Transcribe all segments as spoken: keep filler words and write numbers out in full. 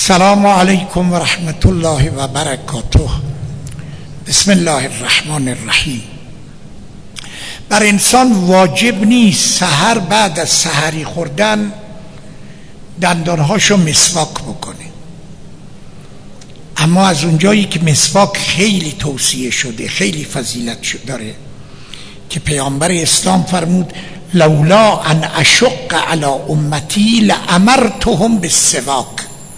السلام علیکم و رحمت الله و برکاته. بسم الله الرحمن الرحیم. بر انسان واجب نیست سحر بعد از سحری خوردن دندانهاشو مسواک بکنه، اما از اونجایی که مسواک خیلی توصیه شده، خیلی فضیلت داره، که پیامبر اسلام فرمود لولا ان اشق علی امتی لامرتهم بالسواک،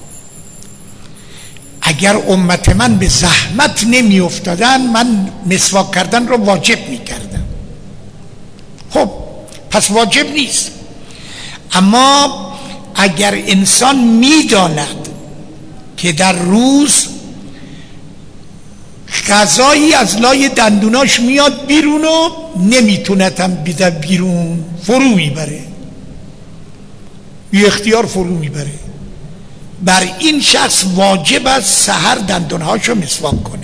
اگر امت من به زحمت نمی افتادن من مسواک کردن رو واجب می کردم. خب پس واجب نیست، اما اگر انسان می داند که در روز غذایی از لای دندوناش میاد بیرون و نمیتونتم بیده بیرون، فرو میبره، بی اختیار فرو میبره، بر این شخص واجب است سحر دندونهاشو مسواک کنه.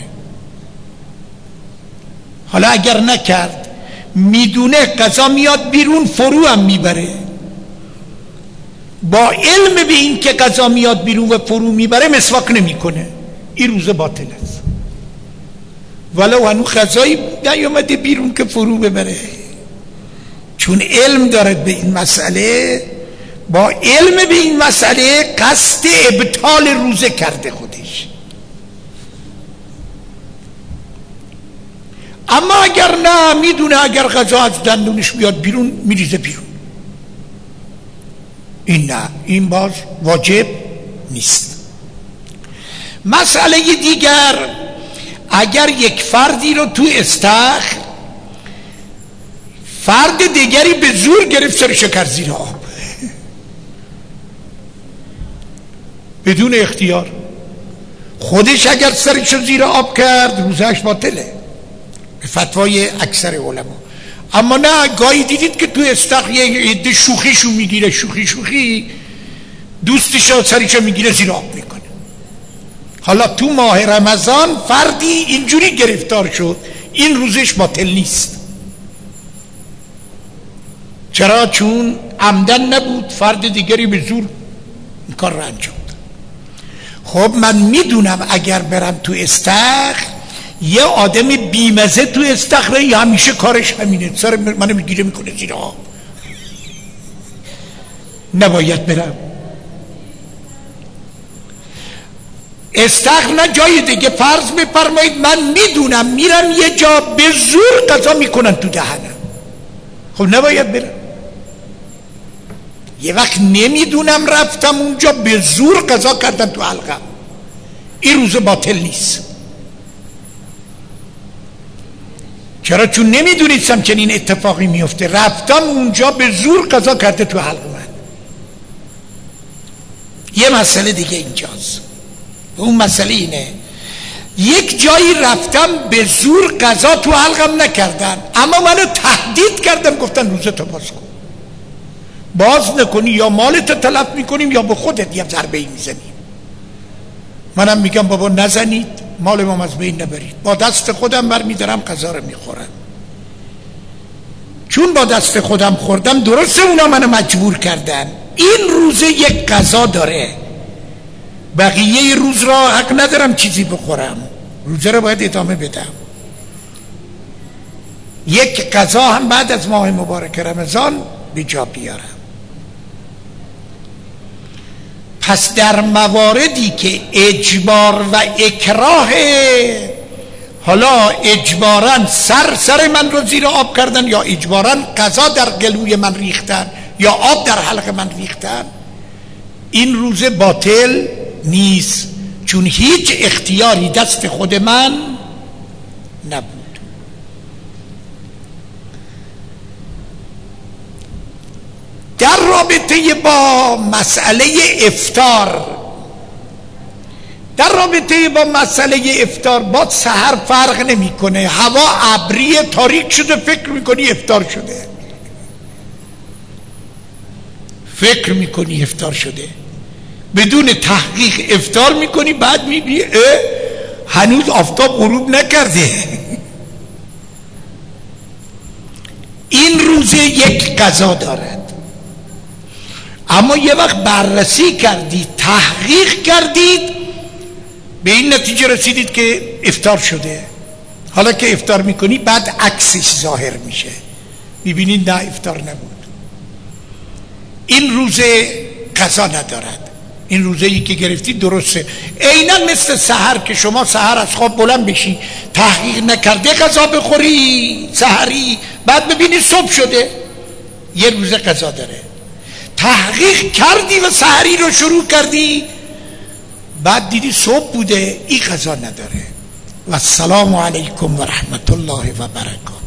حالا اگر نکرد، میدونه غذا میاد بیرون فرو هم میبره، با علم به این که غذا میاد بیرون و فرو میبره مسواک نمیکنه، این روزه باطل است، ولو هنو غذایی نیامده بیرون که فرو ببره. چون علم دارد به این مسئله، با علم به این مسئله قصد ابطال روزه کرده خودش. اما اگر نه، میدونه اگر غذا از دندونش بیاد بیرون میریزه بیرون، این نه، این باز واجب نیست. مسئله دیگر، اگر یک فردی رو تو استخر فرد دیگری به زور گرفت سرشو کرد زیر آب بدون اختیار، خودش اگر سرشو زیر آب کرد روزهش باطله به فتوای اکثر علما. اما نه، گاهی دیدید که تو استخر یه عده شوخیشو میگیره، شوخی شوخی دوستشو سرشو میگیره زیر آب میکنه. حالا تو ماه رمضان فردی اینجوری گرفتار شد، این روزش باطل نیست. چرا؟ چون عمدن نبود، فرد دیگری به زور این کار را انجام داد. خب من میدونم اگر برم تو استخر یه آدم بیمزه تو استخره همیشه کارش همینه، سر منو میگیره میکنه زیر آب، نباید برم استخر. نه جای دیگه. فرض بفرمایید من میدونم میرم یه جا به زور غذا میکنن تو دهنم، خب نباید برم. یه وقت نمیدونم رفتم اونجا به زور غذا کردن تو حلقم، این روزه باطل نیست. چرا؟ چون نمیدونیستم چنین اتفاقی میفته، رفتم اونجا به زور غذا کرده تو حلق من. یه مسئله دیگه اینجاست، اون مسئله اینه، یک جایی رفتم به زور غذا تو حلقم نکردن، اما منو تهدید کردن، گفتن روزه تو باز کن، باز نکنی یا مالت تلف میکنیم یا به خودت یه ضربه ای میزنیم. منم میگم بابا نزنید، مال ما از بین نبرید، با دست خودم برمیدارم غذا رو میخورم. چون با دست خودم خوردم، درسته اونا منو مجبور کردن، این روزه یک غذا داره، بقیه روز را حق ندارم چیزی بخورم، روزه رو باید ادامه بدم. یک غذا هم بعد از ماه مبارک رمضان به جا بیارم. پس در مواردی که اجبار و اکراه، حالا اجبارا سر سر من رو زیر آب کردن یا اجبارا غذا در گلوی من ریختن یا آب در حلق من ریختن، این روزه باطل نیست، چون هیچ اختیاری دست خود من نبود. در رابطه با مسئله افطار، در رابطه با مسئله افطار با سحر فرق نمیکنه، هوا ابری تاریک شده فکر میکنی افطار شده، فکر میکنی افطار شده، بدون تحقیق افطار میکنی، بعد میبینی هنوز آفتاب غروب نکرده. این روزه یک غذا دارد، اما یه وقت بررسی کردید، تحقیق کردید، به این نتیجه رسیدید که افطار شده. حالا که افطار میکنی بعد عکسش ظاهر میشه، میبینید نه افطار نبود. این روزه قضا ندارد. این روزه ای که گرفتید درسته. عیناً مثل سحر که شما سحر از خواب بلند بشی تحقیق نکرده غذا بخوری سحری، بعد ببینی صبح شده، یه روزه قضا داره. تحقیق کردی و سحری رو شروع کردی، بعد دیدی صبح بوده، این قضا نداره. و السلام علیکم و رحمت الله و برکاته.